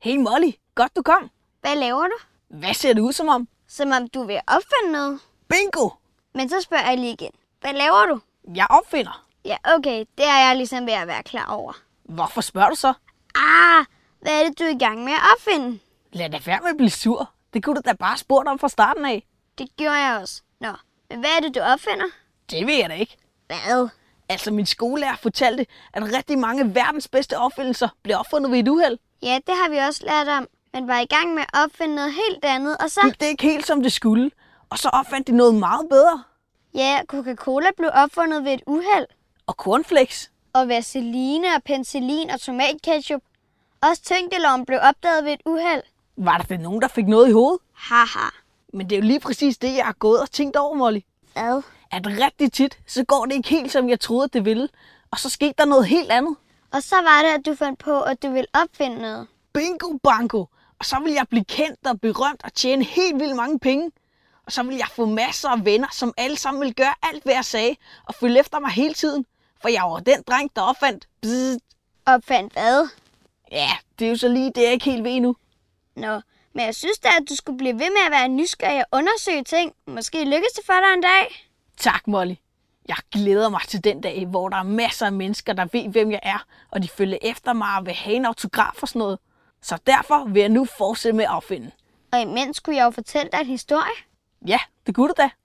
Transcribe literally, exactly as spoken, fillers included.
Hey Molly, godt du kom. Hvad laver du? Hvad ser det ud som om? Som om du vil opfinde noget. Bingo! Men så spørger jeg lige igen. Hvad laver du? Jeg opfinder. Ja, okay. Det er jeg ligesom ved at være klar over. Hvorfor spørger du så? Ah, hvad er det, du er i gang med at opfinde? Lad da være med at blive sur. Det kunne du da bare spurgt om fra starten af. Det gjorde jeg også. Nå, men hvad er det, du opfinder? Det ved jeg da ikke. Hvad? Altså, min skolelærer fortalte, at rigtig mange af verdens bedste opfindelser blev opfundet ved et uheld. Ja, det har vi også lært om. Men var i gang med at opfinde noget helt andet, og så... Det er ikke helt som det skulle. Og så opfandt de noget meget bedre. Ja, Coca-Cola blev opfundet ved et uheld. Og cornflakes. Og vaseline og penicillin og tomatketchup. Også tyngdeloven blev opdaget ved et uheld. Var der da nogen, der fik noget i hovedet? Haha. Men det er jo lige præcis det, jeg har gået og tænkt over, Molly. Hvad? At rigtig tit, så går det ikke helt, som jeg troede, det ville. Og så skete der noget helt andet. Og så var det, at du fandt på, at du ville opfinde noget. Bingo bango! Og så vil jeg blive kendt og berømt og tjene helt vildt mange penge. Og så vil jeg få masser af venner, som alle sammen vil gøre alt, hvad jeg sagde, og følge efter mig hele tiden. For jeg var den dreng, der opfandt... Bzzz. Opfandt hvad? Ja, det er jo så lige det, jeg ikke helt ved endnu. Nå, men jeg synes da, at du skulle blive ved med at være nysgerrig og undersøge ting. Måske lykkes det for dig en dag. Tak, Molly. Jeg glæder mig til den dag, hvor der er masser af mennesker, der ved, hvem jeg er, og de følger efter mig og vil have en autograf og sådan noget. Så derfor vil jeg nu fortsætte med at opfinde. Og imens skulle jeg jo fortælle dig en historie. Ja, det kunne du da.